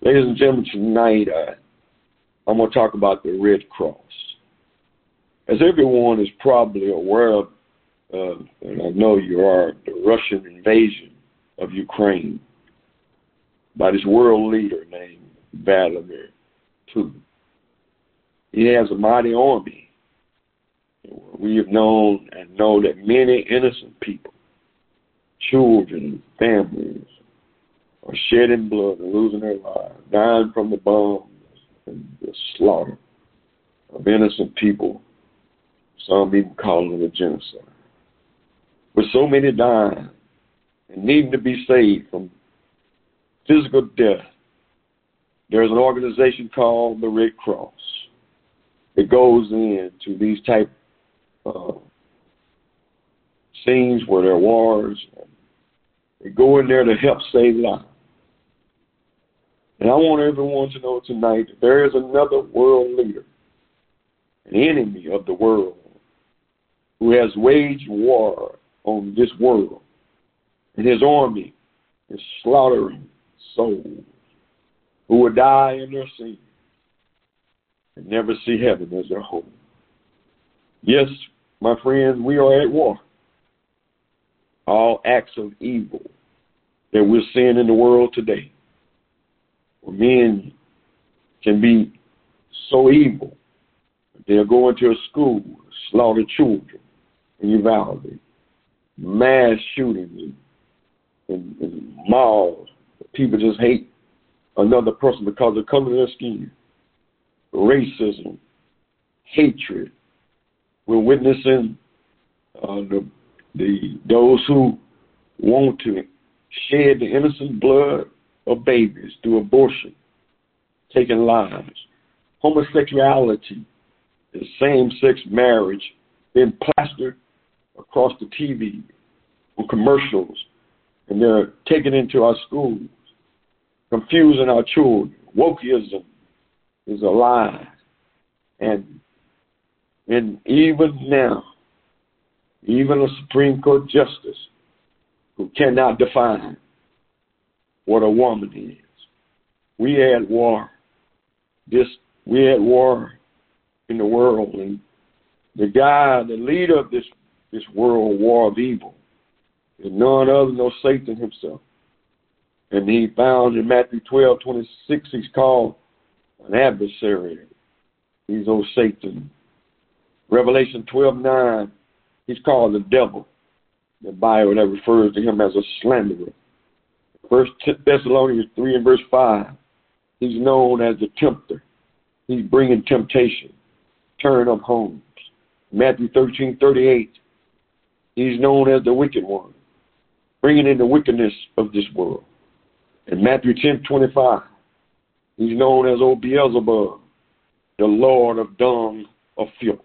Ladies and gentlemen, tonight I'm going to talk about the Red Cross. As everyone is probably aware of, and I know you are, the Russian invasion of Ukraine by this world leader named Vladimir Putin. He has a mighty army. We have known and know that many innocent people, children, families, are shedding blood and losing their lives, dying from the bombs and the slaughter of innocent people. Some even calling it a genocide. With so many dying and needing to be saved from physical death, there's an organization called the Red Cross. It goes into these type of scenes where there are wars. They go in there to help save lives. And I want everyone to know tonight that there is another world leader, an enemy of the world, who has waged war on this world. And his army is slaughtering souls who will die in their sin and never see heaven as their home. Yes, my friends, we are at war. All acts of evil that we're seeing in the world today, where men can be so evil, they'll go into a school, slaughter children in Uvalde, mass shootings in malls. People just hate another person because of the color of their skin. Racism, hatred. We're witnessing those who want to shed the innocent blood of babies through abortion, taking lives. Homosexuality, the same-sex marriage, being plastered across the TV on commercials, and they're taken into our schools, confusing our children. Wokeism is alive. And even now, even a Supreme Court justice who cannot define what a woman is. We had war. We had war in the world, and the leader of this world war of evil is none other than Satan himself. And he found in Matthew 12:26, he's called an adversary. He's old Satan. Revelation 12:9, he's called the devil. The Bible that refers to him as a slanderer. 1 Thessalonians 3 and verse 5, he's known as the tempter. He's bringing temptation, tearing up homes. Matthew 13:38, he's known as the wicked one, bringing in the wickedness of this world. In Matthew 10:25, he's known as old Beelzebub, the Lord of dung of filth.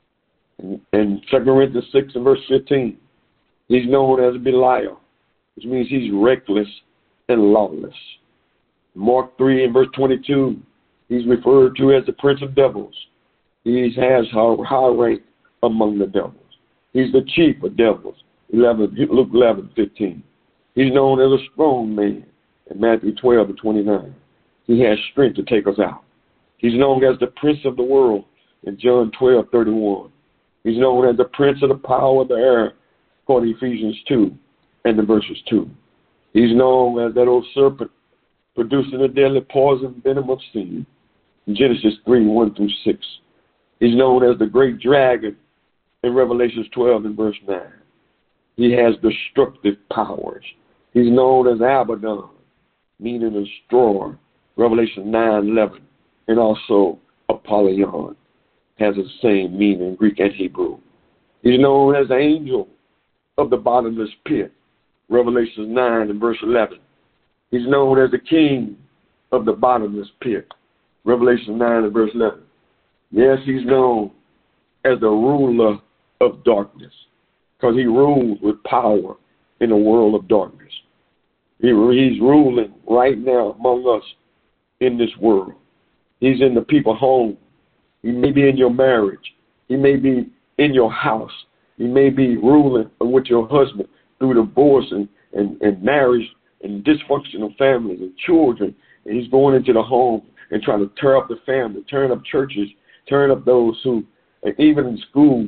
In 2 Corinthians 6 and verse 15, he's known as Belial, which means he's reckless and lawless. Mark 3 and verse 22, he's referred to as the prince of devils. He has high rank among the devils. He's the chief of devils. Luke 11:15. He's known as a strong man in Matthew 12 and 29. He has strength to take us out. He's known as the prince of the world in John 12:31. He's known as the prince of the power of the air, according to Ephesians 2 and the verses 2. He's known as that old serpent producing a deadly poison venom of sin in Genesis 3:1-6. He's known as the great dragon in Revelations 12 and verse 9. He has destructive powers. He's known as Abaddon, meaning destroyer, Revelation 9:11, and also Apollyon has the same meaning in Greek and Hebrew. He's known as the angel of the bottomless pit, Revelation 9 and verse 11. He's known as the king of the bottomless pit, Revelation 9 and verse 11. Yes, he's known as the ruler of darkness because he rules with power in a world of darkness. He's ruling right now among us in this world. He's in the people's home. He may be in your marriage. He may be in your house. He may be ruling with your husband through divorce and marriage and dysfunctional families and children And he's going into the home and trying to tear up the family, tearing up churches, tearing up those who, and even in schools,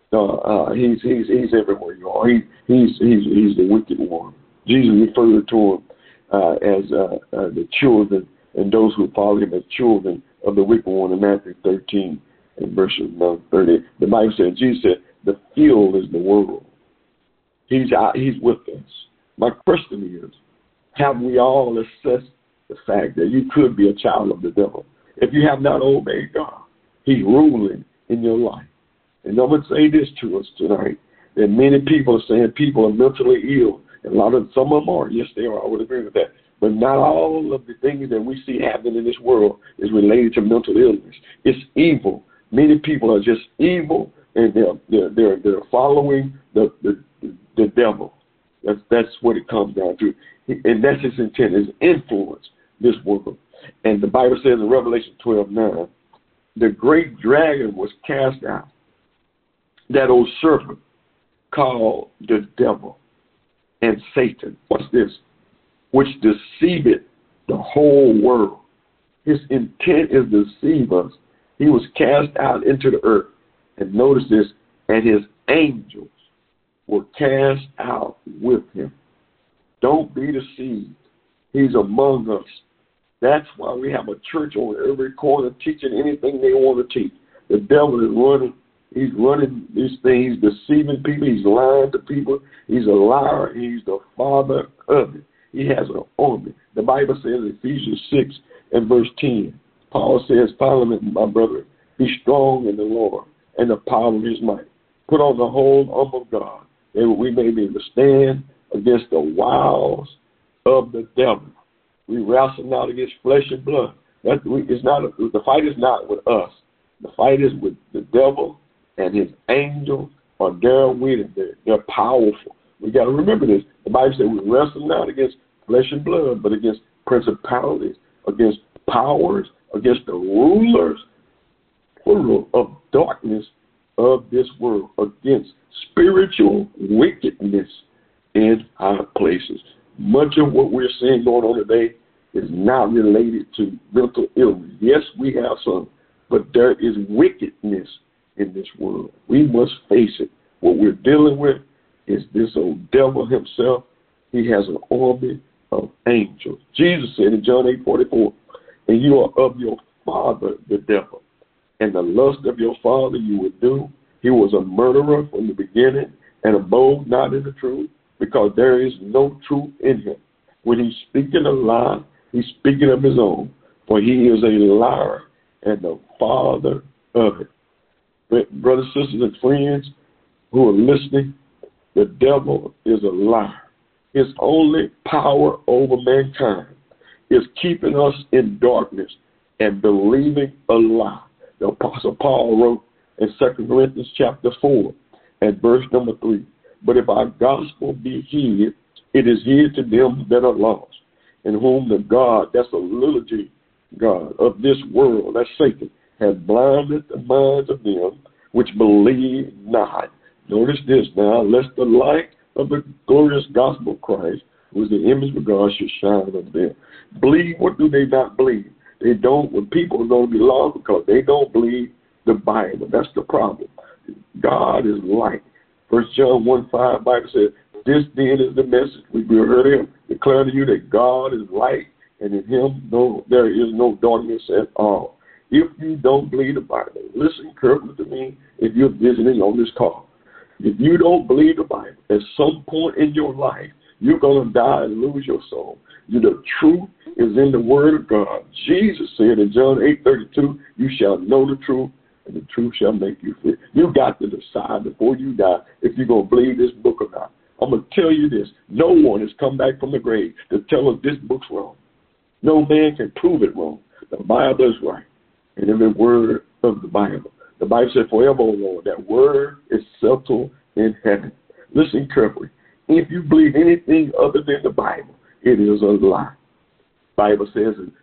he's everywhere, you all. He's the wicked one. Jesus referred to him as the children, and those who follow him as children of the wicked one in Matthew 13 and verse 30. The Bible said, Jesus said, the field is the world. He's with us. My question is, have we all assessed the fact that you could be a child of the devil? If you have not obeyed God, he's ruling in your life. And I'm going to say this to us tonight, that many people are saying people are mentally ill. And some of them are. Yes, they are. I would agree with that. But not all of the things that we see happening in this world is related to mental illness. It's evil. Many people are just evil, and they're following the devil. That's what it comes down to. And that's his intent, is influence this world. And the Bible says in Revelation 12:9, the great dragon was cast out, that old serpent called the devil and Satan. What's this? Which deceiveth the whole world. His intent is to deceive us. He was cast out into the earth. And notice this, and his angels were cast out with him. Don't be deceived. He's among us. That's why we have a church on every corner teaching anything they want to teach. The devil is running. He's running these things, deceiving people. He's lying to people. He's a liar. He's the father of it. He has an army. The Bible says in Ephesians 6 and verse 10, Paul says, finally, my brother, be strong in the Lord and the power of his might. Put on the whole armor of God, that we may be able to stand against the wiles of the devil. We wrestle not against flesh and blood. The fight is not with us. The fight is with the devil and his angels are there with him. They're powerful. We got to remember this. The Bible says we wrestle not against flesh and blood, but against principalities, against powers, against the rulers, plural, of darkness of this world, against spiritual wickedness in high places. Much of what we're seeing going on today is not related to mental illness. Yes, we have some, but there is wickedness in this world. We must face it. What we're dealing with is this old devil himself. He has an army of angels. Jesus said in John 8:44, and you are of your father, the devil, and the lust of your father you would do. He was a murderer from the beginning and abode not in the truth, because there is no truth in him. When he's speaking a lie, he's speaking of his own, for he is a liar and the father of it. But brothers, sisters, and friends who are listening, the devil is a liar. His only power over mankind is keeping us in darkness and believing a lie. The Apostle Paul wrote in 2 Corinthians chapter 4 and verse number 3, but if our gospel be hid, it is hid to them that are lost, in whom the God, that's a liturgy God of this world, that's Satan, has blinded the minds of them which believe not. Notice this now, lest the light of the glorious gospel of Christ, who is the image of God, should shine on them. Believe, what do they not believe? They don't, when people are going to be lost because they don't believe the Bible. That's the problem. God is light. 1 John 1:5, Bible says, this then is the message we heard him declare to you that God is light, and in him there is no darkness at all. If you don't believe the Bible, listen carefully to me if you're visiting on this call. If you don't believe the Bible, at some point in your life, you're going to die and lose your soul. The truth is in the Word of God. Jesus said in John 8:32, you shall know the truth, and the truth shall make you free. You got to decide before you die if you're going to believe this book or not. I'm going to tell you this. No one has come back from the grave to tell us this book's wrong. No man can prove it wrong. The Bible is right. And every word of the Bible. The Bible said forever, O Lord, that word is settled in heaven. Listen carefully. If you believe anything other than the Bible, it is a lie. The Bible says in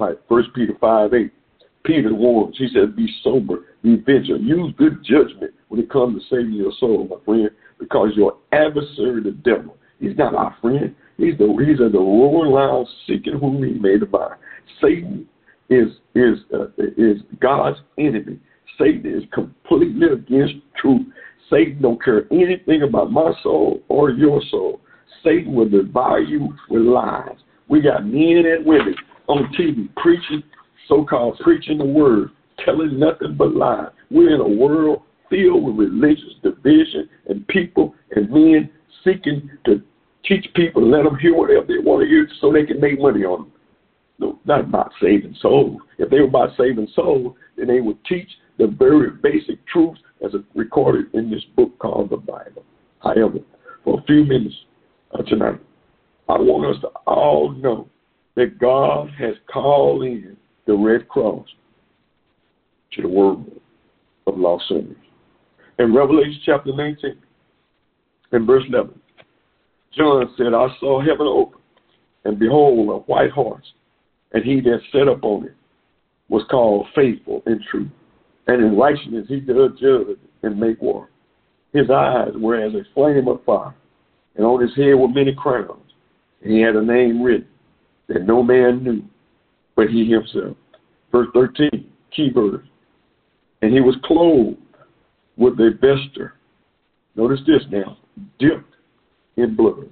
1 Peter 5:8, Peter warns, he says, be sober, be vigilant, use good judgment when it comes to saving your soul, my friend, because your adversary, the devil, he's not our friend. He's the roaring lion seeking whom he may divide. Satan is God's enemy. Satan is completely against truth. Satan don't care anything about my soul or your soul. Satan will devour you with lies. We got men and women on TV preaching, so-called preaching the word, telling nothing but lies. We're in a world filled with religious division and people and men seeking to teach people, let them hear whatever they want to hear so they can make money on them. No, not about saving souls. If they were about saving souls, then they would teach the very basic truths as recorded in this book called the Bible. However, for a few minutes tonight, I want us to all know that God has called in the Red Cross to the world of lost sinners. In Revelation chapter 19 and verse 11, John said, I saw heaven open, and behold, a white horse, and he that sat upon it was called Faithful and True. And in righteousness he doth judge and make war. His eyes were as a flame of fire, and on his head were many crowns. And he had a name written that no man knew but he himself. Verse 13, key verse. And he was clothed with a vesture. Notice this now, dipped in blood.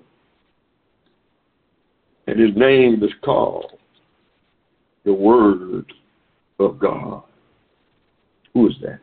And his name is called the Word of God. Who is that?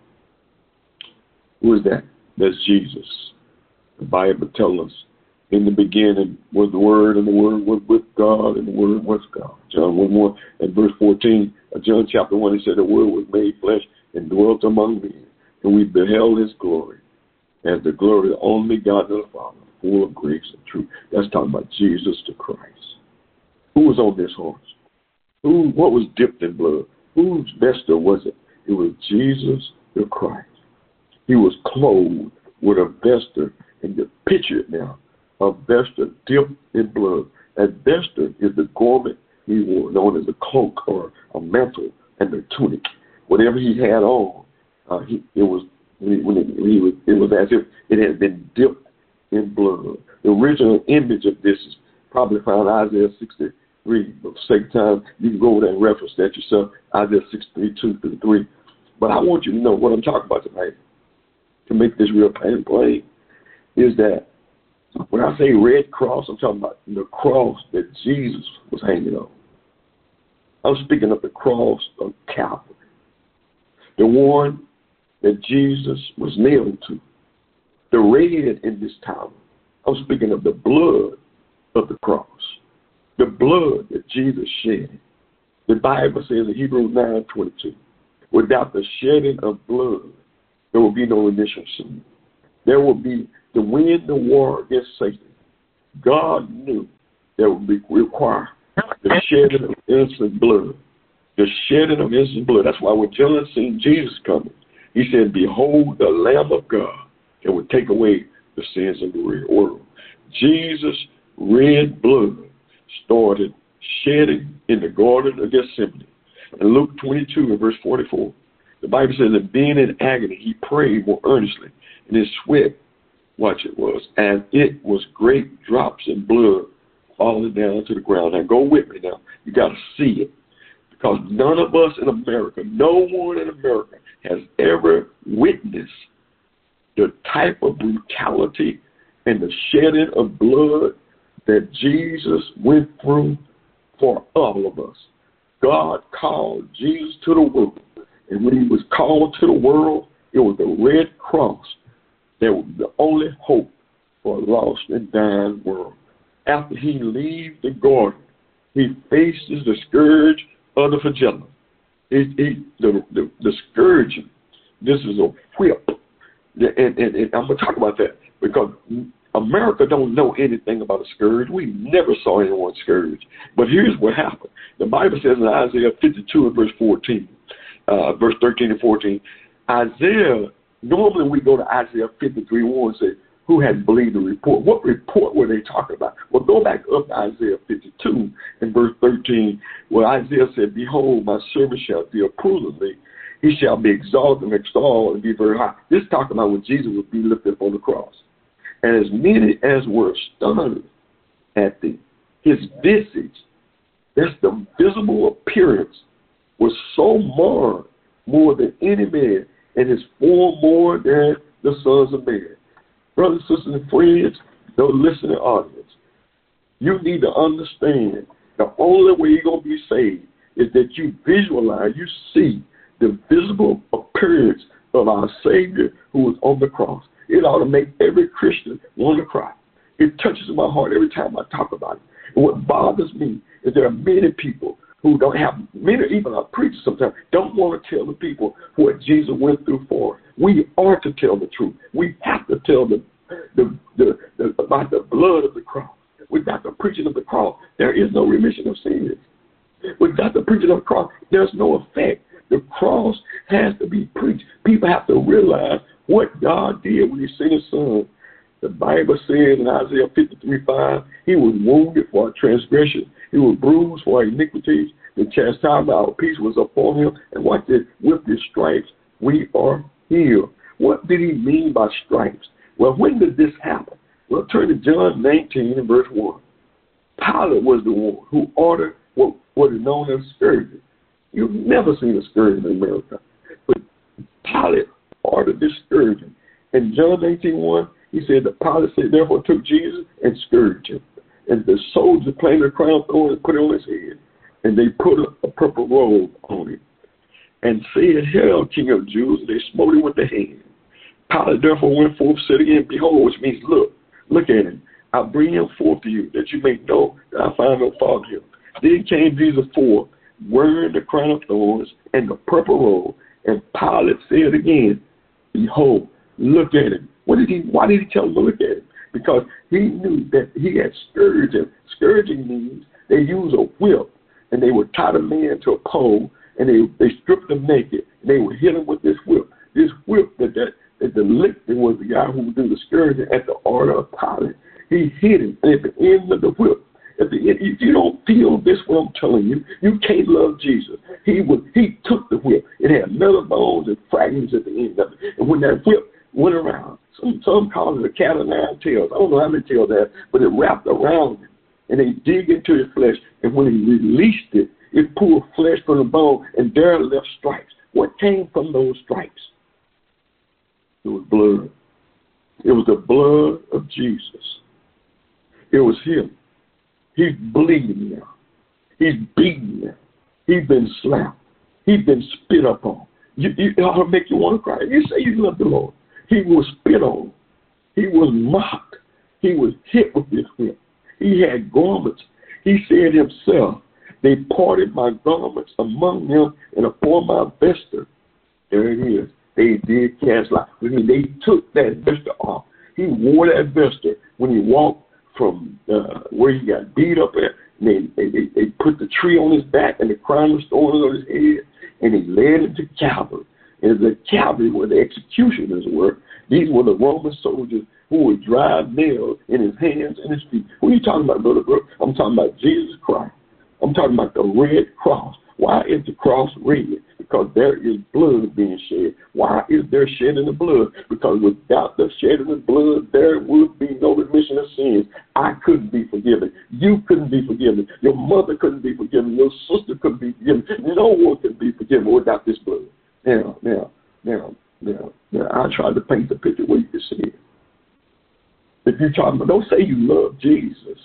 Who is that? That's Jesus. The Bible tells us in the beginning was the Word, and the Word was with God, and the Word was God. John 1:1 and verse 14 of John chapter 1, he said, the Word was made flesh and dwelt among men, and we beheld his glory as the glory of the only God of the Father, full of grace and truth. That's talking about Jesus the Christ. Who was on this horse? What was dipped in blood? Whose vesture was it? It was Jesus the Christ. He was clothed with a vesture, and you picture it now, a vesture dipped in blood. That vesture is the garment he wore, known as a cloak or a mantle and a tunic. Whatever he had on, it was as if it had been dipped in blood. The original image of this is probably found in Isaiah 63. For the sake of time, you can go over there and reference that yourself, Isaiah 63, 2-3. But I want you to know what I'm talking about tonight, to make this real plain, is that when I say Red Cross, I'm talking about the cross that Jesus was hanging on. I'm speaking of the cross of Calvary, the one that Jesus was nailed to, the red in this tower. I'm speaking of the blood of the cross, the blood that Jesus shed. The Bible says in Hebrews 9:22, without the shedding of blood, there will be no remission of sin. There will be, to win the war against Satan, God knew there would be required the shedding of innocent blood. The shedding of innocent blood. That's why when John seen Jesus coming, he said, behold the Lamb of God that would take away the sins of the world. Jesus' red blood started shedding in the Garden of Gethsemane. In Luke 22 and verse 44, the Bible says that being in agony, he prayed more earnestly, and his sweat, watch it was, and it was great drops of blood falling down to the ground. Now go with me now. You got to see it. Because none of us in America, no one in America has ever witnessed the type of brutality and the shedding of blood that Jesus went through for all of us. God called Jesus to the world. And when he was called to the world, it was the Red Cross that was the only hope for a lost and dying world. After he leaves the garden, he faces the scourge of the flagellum. The scourging, this is a whip. And I'm going to talk about that because America don't know anything about a scourge. We never saw anyone scourged. But here's what happened. The Bible says in Isaiah 52 and verse 14, verse 13 and 14, Isaiah, normally we go to Isaiah 53:1 and say, who had believed the report? What report were they talking about? Well, go back up to Isaiah 52 and verse 13, where Isaiah said, behold, my servant shall deal approvingly. He shall be exalted and extolled and be very high. This is talking about when Jesus would be lifted up on the cross. And as many as were stunned at his visage, That's the visible appearance was so marred more than any man, and his form more than the sons of men. Brothers, sisters, and friends, the listening audience, you need to understand the only way you're going to be saved is that you visualize, you see the visible appearance of our Savior who was on the cross. It ought to make every Christian want to cry. It touches my heart every time I talk about it. And what bothers me is there are many people who don't have, many even our preachers sometimes, don't want to tell the people what Jesus went through for us. We are to tell the truth. We have to tell about the blood of the cross. Without the preaching of the cross, there is no remission of sins. Without the preaching of the cross, there's no effect. The cross has to be preached. People have to realize what God did when he sent his son. The Bible says in Isaiah 53:5, he was wounded for our transgression. He was bruised for our iniquities. The chastisement of our peace was upon him. And watch this, with his stripes, we are healed. What did he mean by stripes? Well, when did this happen? Well, turn to John 19 and verse 1. Pilate was the one who ordered what is known as scourging. You've never seen a scourging in America. But Pilate ordered this scourging. In John 19:1, he said that Pilate said, therefore took Jesus and scourged him. And the soldiers planted a crown of thorns and put it on his head. And they put a purple robe on him. And said, hail, King of Jews. And they smote him with the hand. Pilate therefore went forth, said again, behold, which means look at him. I bring him forth to you, that you may know that I find no fault in him. Then came Jesus forth, wearing the crown of thorns and the purple robe. And Pilate said again, behold, look at him. Why did he tell him to look at him? Because he knew that he had scourged him. Scourging means they use a whip, and they would tie the man to a pole, and they stripped him naked, and they would hit him with this whip. This whip that the lictor was the guy who would do the scourging at the order of Pilate. He hit him, and at the end of the whip, at the end, if you don't feel this, what I'm telling you, you can't love Jesus. He took the whip. It had metal bones and fragments at the end of it. And when that whip went around, some call it a cat of nine tails. I don't know how many tails that, but it wrapped around him. And they dig into his flesh. And when he released it, it pulled flesh from the bone, and there left stripes. What came from those stripes? It was blood. It was the blood of Jesus. It was him. He's bleeding now. He's beaten now. He's been slapped. He's been spit upon. It ought to make you want to cry. You say you love the Lord. He was spit on. He was mocked. He was hit with this whip. He had garments. He said himself, they parted my garments among them and upon my vesture. There it is. They did cast lots. I mean, they took that vesture off. He wore that vesture when he walked from where he got beat up at. And they put the tree on his back and the crown of thorns on his head, and he led him to Calvary. And the Calvary where the executioners were. These were the Roman soldiers who would drive nails in his hands and his feet. Who are you talking about, Brother Brooke? I'm talking about Jesus Christ. I'm talking about the red cross. Why is the cross red? Because there is blood being shed. Why is there shedding of blood? Because without the shedding of blood, there would be no remission of sins. I couldn't be forgiven. You couldn't be forgiven. Your mother couldn't be forgiven. Your sister couldn't be forgiven. No one could be forgiven without this blood. Now, I tried to paint the picture where you can see it. If you're talking about, don't say you love Jesus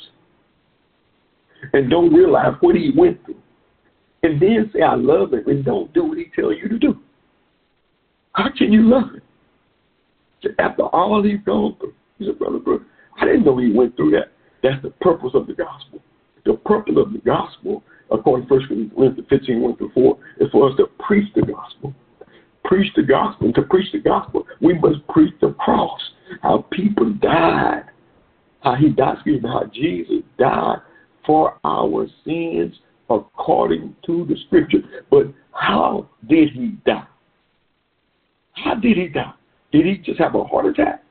and don't realize what he went through. And then say, I love him, and don't do what he tells you to do. How can you love him? After all he's gone through. He said, Brother Brooks, I didn't know he went through that. That's the purpose of the gospel. The purpose of the gospel, according to 1 Corinthians 15, 1-4, is for us to preach the gospel. Preach the gospel. And to preach the gospel, we must preach the cross. How people died. How Jesus died for our sins according to the scripture. But how did he die? How did he die? Did he just have a heart attack?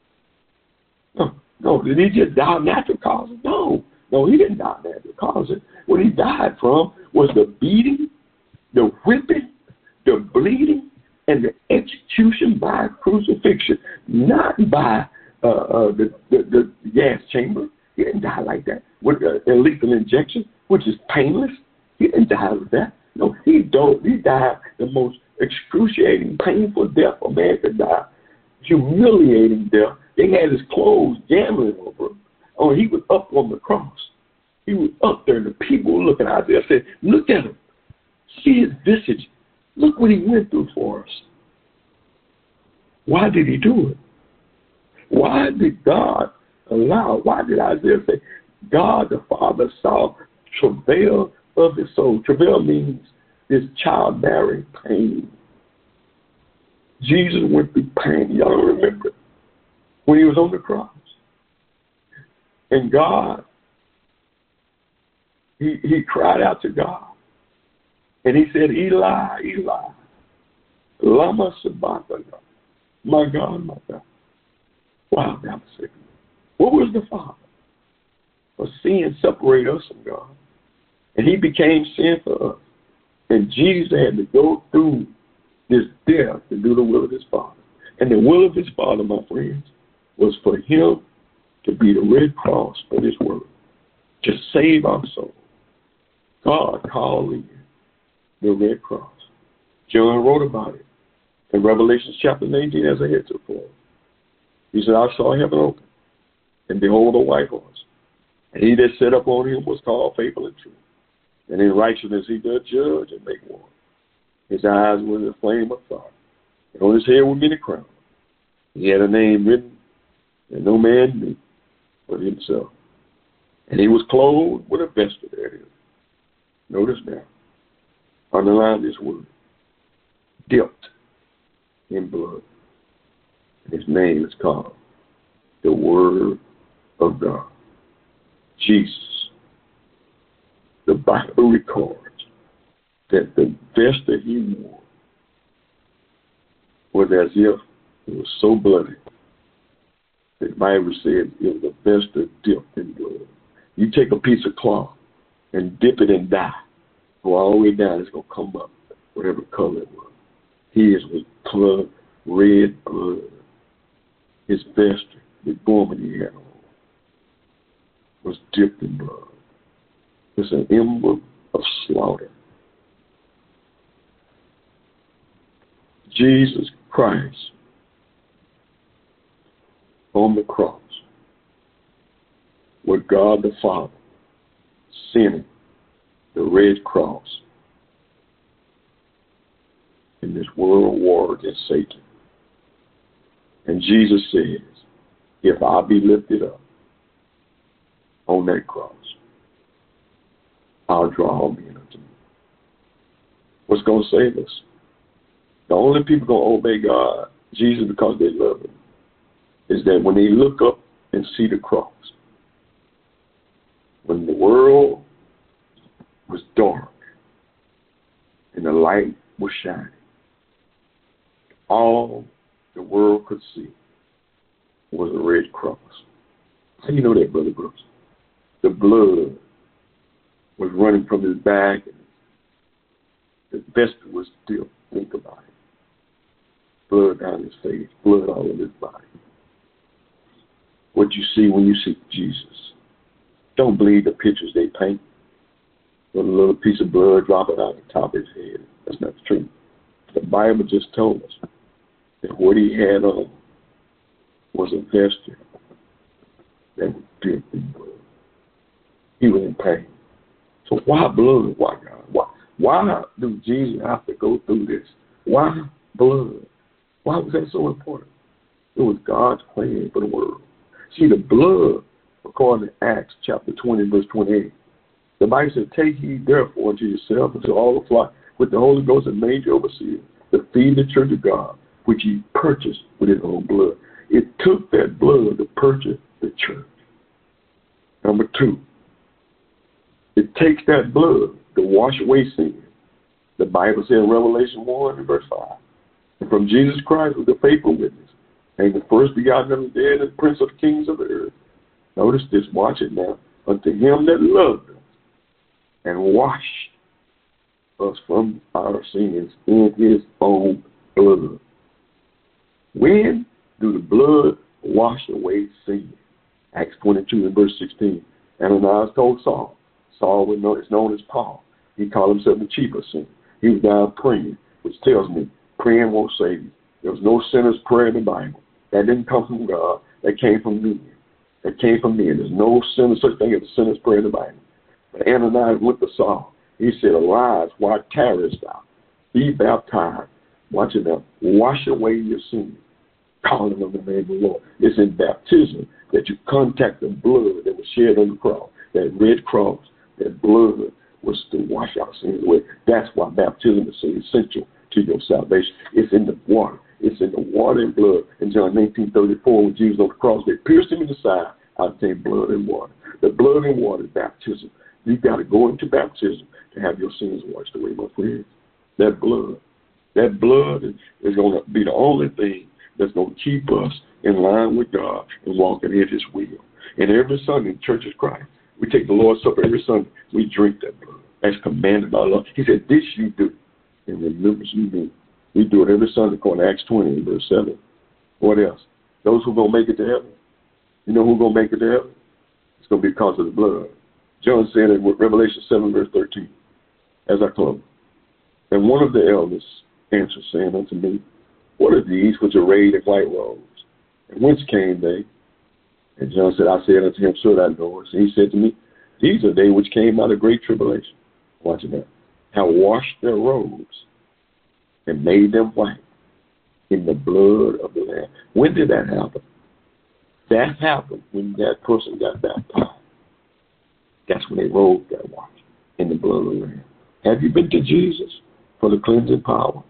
No. Did he just die of natural causes? No, he didn't die of natural causes. What he died from was the beating, the whipping, the bleeding, and the execution by crucifixion, not by the gas chamber. He didn't die like that with a lethal injection, which is painless. He didn't die with that. No, he died the most excruciating, painful death a man could die. Humiliating death. They had his clothes gambling over him. Oh, he was up on the cross. He was up there, and the people were looking out there said, look at him. See his visage. Look what he went through for us. Why did he do it? Why did God allow? Why did Isaiah say, God the Father saw travail of his soul? Travail means this childbearing pain. Jesus went through pain. Y'all remember when he was on the cross. And God, he cried out to God. And he said, Eli, Eli, lama sabachthani. My God, my God. Wow, that was sick. What was the Father? For sin separated us from God. And he became sin for us. And Jesus had to go through this death to do the will of his Father. And the will of his Father, my friends, was for him to be the red cross for this world, to save our soul. God called it the red cross. John wrote about it in Revelation chapter 19 as a heads up for him. He said, I saw heaven open, and behold a white horse. And he that sat up on him was called Faithful and True. And in righteousness he doth judge and make war. His eyes were the flame of fire, and on his head were many crowns. He had a name written that no man knew but himself. And he was clothed with a vesture. There it is. Notice now. Underline this word. Dipped in blood. And his name is called the Word of God. Jesus. The Bible records that the vesture he wore was as if it was so bloody. The Bible said it was a vesture dipped in blood. You take a piece of cloth and dip it in dye. Go all the way down, it's going to come up, whatever color it was. His was blood, red blood. His vesture, the garment he had on, was dipped in blood. It's an emblem of slaughter. Jesus Christ on the cross with God the Father sending the red cross in this world war against Satan. And Jesus says, if I be lifted up on that cross, I'll draw all men unto me. What's going to save us? The only people going to obey God, Jesus, because they love him, is that when they look up and see the cross, when the world was dark and the light was shining, all the world could see was a red cross. How do you know that, Brother Brooks? The blood was running from his back, and the vesture was still. Think about it. Blood down his face, blood all over his body. What you see when you see Jesus. Don't believe the pictures they paint. With a little piece of blood dropping out the top of his head. That's not true. The Bible just told us that what he had on was a vesture that was dipped in blood. He was in pain. So why blood? Why God? Why do Jesus have to go through this? Why blood? Why was that so important? It was God's plan for the world. See, the blood, according to Acts chapter 20, verse 28, the Bible said, take heed therefore unto yourself and to all the flock with the Holy Ghost and made you overseers to feed the church of God, which he purchased with his own blood. It took that blood to purchase the church. Number two, it takes that blood to wash away sin. The Bible said in Revelation 1 and verse 5, and from Jesus Christ was the faithful witness, and the first begotten of the dead and prince of kings of the earth. Notice this, watch it now. Unto him that loved us and washed us from our sins in his own blood. When do the blood wash away sin? Acts 22 and verse 16. Ananias told Saul. Saul is known as Paul. He called himself the chief of sinners. He was down praying, which tells me praying won't save you. There was no sinner's prayer in the Bible. That didn't come from God. That came from men. That came from men. There's no such thing as a sinner's prayer in the Bible. But Ananias went to Saul. He said, arise, why tarriest thou? Be baptized. Watch it now. Wash away your sins. Calling on the name of the Lord. It's in baptism that you contact the blood that was shed on the cross. That red cross, that blood was to wash our sins away. That's why baptism is so essential to your salvation. It's in the water. It's in the water and blood. In John 19:34, when Jesus on the cross, they pierced him in the side. I obtained blood and water. The blood and water is baptism. You've got to go into baptism to have your sins washed away, my friends. That blood is going to be the only thing that's going to keep us in line with God and walking in his will. And every Sunday in Church of Christ, we take the Lord's Supper every Sunday. We drink that blood as commanded by Allah. He said, this you do in remembrance of me. We do it every Sunday according to Acts 20, verse 7. What else? Those who are going to make it to heaven. You know who's going to make it to heaven? It's going to be because of the blood. John said in Revelation 7, verse 13, as I close, and one of the elders answered, saying unto me, what are these which are arrayed in white robes? And whence came they? And John said, I said unto him, Sir, thou knowest. And he said to me, these are they which came out of great tribulation. Watch it now. Have washed their robes and made them white in the blood of the Lamb. When did that happen? That happened when that person got baptized. That's when their robes got washed in the blood of the Lamb. Have you been to Jesus for the cleansing power?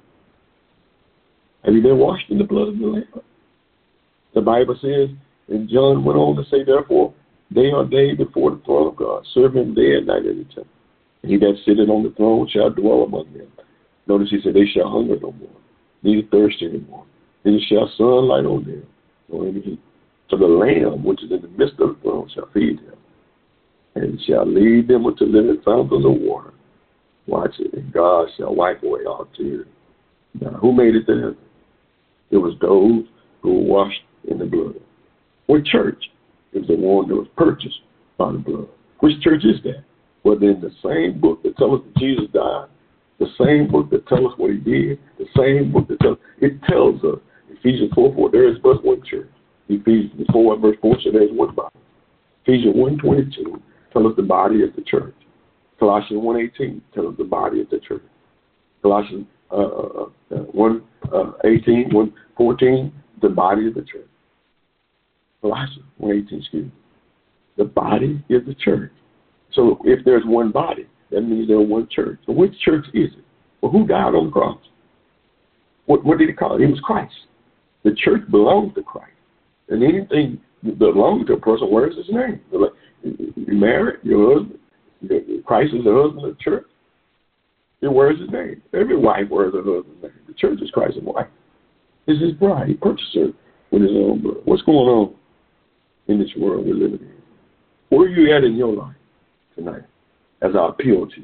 Have you been washed in the blood of the Lamb? The Bible says, and John went on to say, therefore, they are they before the throne of God, serve him day and night in the temple. And he that sitteth on the throne shall dwell among them. Notice he said, they shall hunger no more, neither thirst any more. Neither shall sun light on them, nor any heat. So the Lamb, which is in the midst of the throne, shall feed them, and shall lead them unto living fountains of water. Watch it, and God shall wipe away all tears. Now, who made it there? It was those who were washed in the blood. What church is the one that was purchased by the blood? Which church is that? Well, then the same book that tells us that Jesus died, the same book that tells us what he did, the same book that tells us, Ephesians 4:4, there is but one church. Ephesians 4 verse 4 says there is one body. Ephesians 1:22 tells us the body is the church. Colossians 1:18 tells us the body is the church. Colossians 1:18, 1:14, the body is the church. Colossians 1:18, excuse me. The body is the church. So if there's one body, that means there's one church. So which church is it? Well, who died on the cross? What did he call it? It was Christ. The church belongs to Christ. And anything that belongs to a person, where is his name? You married, your husband. Christ is the husband of the church. It wears his name. Every wife wears her husband's name. The church is Christ's wife. It's his bride. He purchased her with his own blood. What's going on in this world we're living in? Where are you at in your life tonight as I appeal to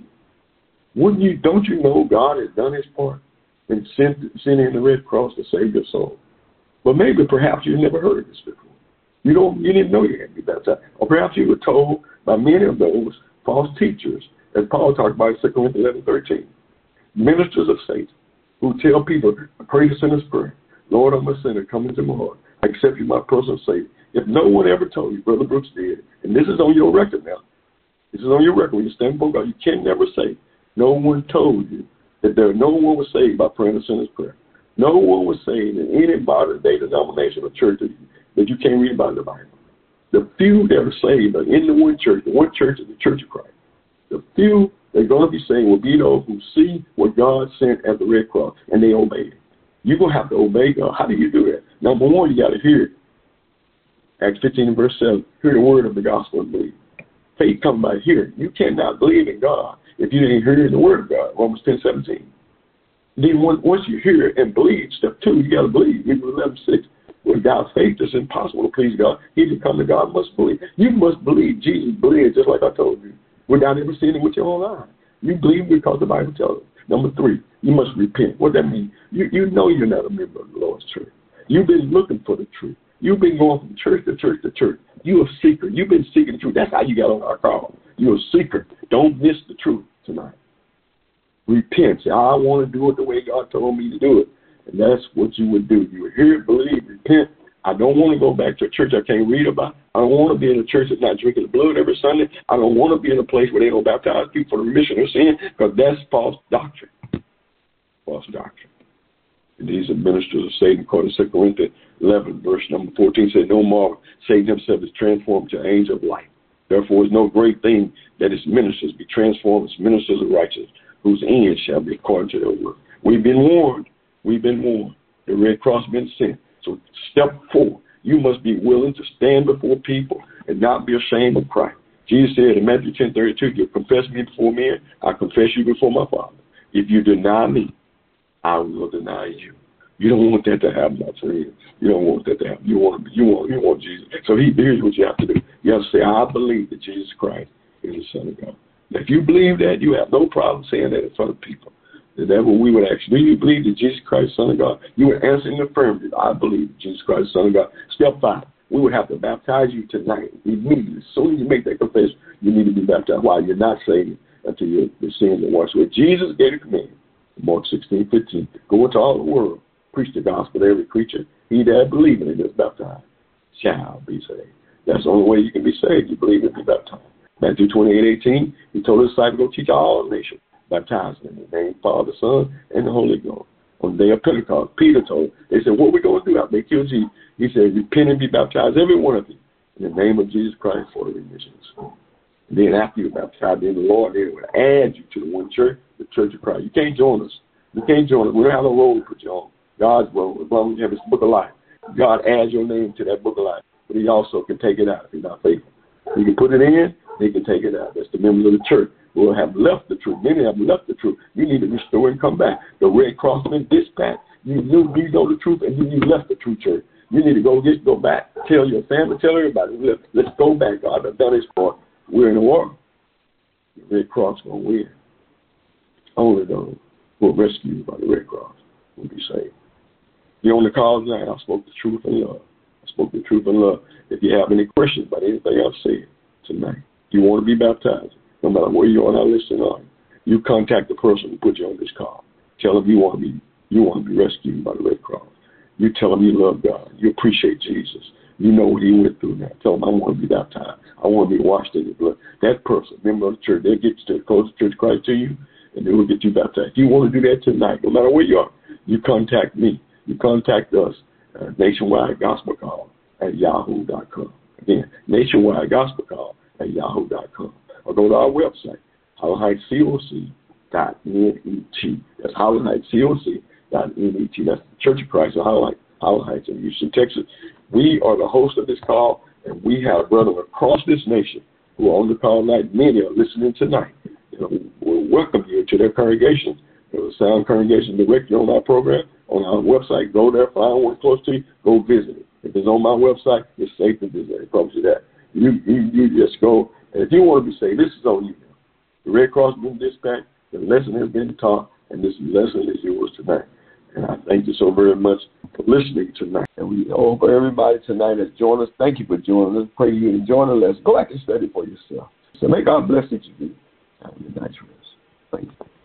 you? Don't you know God has done his part in sending the Red Cross to save your soul? But maybe perhaps you've never heard this before. You didn't know you had to be baptized. Or perhaps you were told by many of those false teachers, as Paul talked about in 2 Corinthians 11:13, ministers of Satan, who tell people, pray the sinner's prayer. Lord, I'm a sinner, come into my heart. I accept you, my personal Savior. If no one ever told you, Brother Brooks did, and this is on your record now, this is on your record when you stand before God, you can never say, no one told you that no one was saved by praying the sinner's prayer. No one was saved in any modern day denomination or church that you can't read about in the Bible. The few that are saved are in the one church. The one church is the Church of Christ. The few that are going to be saved will be those who see what God sent at the Red Cross, and they obey it. You're going to have to obey God. How do you do that? Number one, you got to hear it. Acts 15 and verse 7, hear the word of the gospel and believe. Faith comes by hearing. You cannot believe in God if you ain't hearing the word of God, Romans 10:17. Then once you hear it and believe, step two, you got to believe. Hebrews 11:6. Without faith, it's impossible to please God. He that come to God must believe. You must believe Jesus believed, just like I told you, without ever seeing it with your own eyes. You believe because the Bible tells you. Number three, you must repent. What that mean? You know you're not a member of the Lord's church. You've been looking for the truth. You've been going from church to church to church. You're a seeker. You've been seeking the truth. That's how you got on our call. You're a seeker. Don't miss the truth tonight. Repent. Say, I want to do it the way God told me to do it. And that's what you would do. You would hear it, believe, repent. I don't want to go back to a church I can't read about. I don't want to be in a church that's not drinking the blood every Sunday. I don't want to be in a place where they don't baptize people for the remission of sin, because that's false doctrine. False doctrine. And these are ministers of Satan, according to 2 Corinthians 11, verse number 14, said, no more. Satan himself is transformed to an angel of light. Therefore, it's no great thing that his ministers be transformed as ministers of righteousness, whose end shall be according to their work. We've been warned. We've been warned. The Red Cross been sent. So step forward. You must be willing to stand before people and not be ashamed of Christ. Jesus said in Matthew 10:32, you confess me before men, I confess you before my Father. If you deny me, I will deny you. You don't want that to happen, my friend. You don't want that to happen. You want Jesus. So here's what you have to do. You have to say, I believe that Jesus Christ is the Son of God. Now, if you believe that, you have no problem saying that in front of people. And that's what we would ask. Do you believe that Jesus Christ is the Son of God? You would answer in the affirmative. I believe that Jesus Christ is the Son of God. Step 5. We would have to baptize you tonight, immediately. As soon as you make that confession, you need to be baptized. Why? You're not saved until your sins are washed away. Jesus gave a command. Mark 16:15. Go into all the world. Preach the gospel to every creature. He that believeth and is baptized shall be saved. That's the only way you can be saved. You believe and be baptized. Matthew 28:18. He told his disciples, go teach all nations, baptizing in the name of the Father, the Son, and the Holy Ghost. On the day of Pentecost, Peter told, they said, what are we going to do after they kill Jesus? He said, repent and be baptized, every one of you, in the name of Jesus Christ for the remission of sin. And then after you're baptized in the Lord, they will add you to the one church, the Church of Christ. You can't join us. You can't join us. We don't have no role to put you on. God's role, as long as you have this book of life. God adds your name to that book of life. But he also can take it out if you're not faithful. He can put it in, he can take it out. That's the members of the church who have left the truth. Many have left the truth. You need to restore and come back. The Red Cross been dispatched. You know the truth, and you left the true church. You need to go back. Tell your family, tell everybody. Let's go back. God has done his part. We're in the war. The Red Cross going to win. Only those who are rescued by the Red Cross will be saved. The only call tonight, I spoke the truth in love. I spoke the truth in love. If you have any questions about anything I've said tonight, you want to be baptized, no matter where you are on our listening line, you contact the person who put you on this call. Tell them you want to be rescued by the Red Cross. You tell them you love God. You appreciate Jesus. You know what he went through now. Tell them I want to be baptized. I want to be washed in his blood. That person, member of the church, they'll get to the closest church Christ to you, and they will get you baptized. If you want to do that tonight, no matter where you are, you contact me. You contact us, Nationwide Gospel Call at yahoo.com. Again, Nationwide Gospel Call at yahoo.com. Or go to our website, HollandHeightsCoc.net. That's HollandHeightsCoc.net. That's the Church of Christ of Holland Heights in Houston, Texas. We are the host of this call, and we have brothers across this nation who are on the call tonight. Many are listening tonight. We'll welcome you to their congregation. There's a sound congregation directly on our program, on our website. Go there, find one close to you, go visit it. If it's on my website, it's safe to visit. I promise you that. You just go, and if you want to be saved, this is on you now. The Red Cross has been dispatched, the lesson has been taught, and this lesson is yours tonight. And I thank you so very much for listening tonight. And we hope everybody tonight has joined us. Thank you for joining us. Pray you enjoy the lesson. Go back and study for yourself. So may God bless each of you. Have a nice rest. Thank you.